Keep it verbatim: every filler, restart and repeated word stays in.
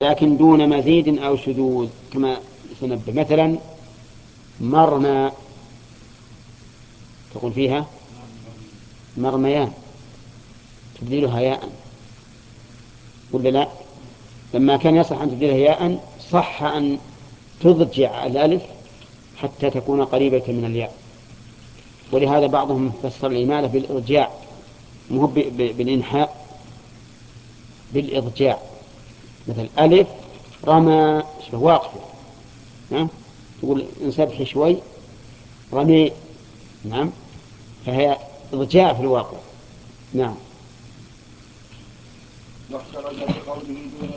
لكن دون مزيد أو شذوذ كما سنبه. مثلا مرمى تقول فيها مرميان تبديلها ياء ولا لا؟ لما كان يصح أن تبديلها ياء صح أن تضجع الألف حتى تكون قريبة من الياء. ولهذا بعضهم فسر الإمالة بالإرجاع، مو ب- ب- بالإنحاء، بالإضجاع. مثل ألف رمى واقفة، نعم، تقول انسبح شوي رمي، نعم، فهي إضجاع في الواقع. نعم.